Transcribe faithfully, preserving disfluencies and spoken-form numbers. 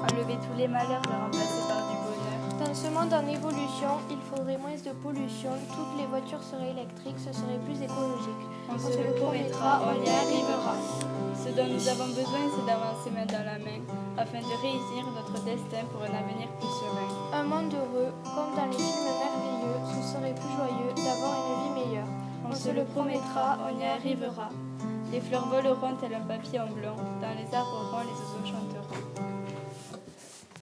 Enlever tous les malheurs, les remplacer par du bonheur. Dans ce monde en évolution, il faudrait moins de pollution, toutes les voitures seraient électriques, ce serait plus écologique. On se le promettra, on y arrivera. Ce dont nous avons besoin, c'est d'avancer main dans la main, afin de réussir notre destin pour un avenir plus serein. Un monde heureux, comme dans les films merveilleux, ce serait plus joyeux d'avoir une vie meilleure. On, on se le promettra, on y arrivera. Les fleurs voleront tel un papillon blanc, dans les arbres ronds, les oiseaux chanteront.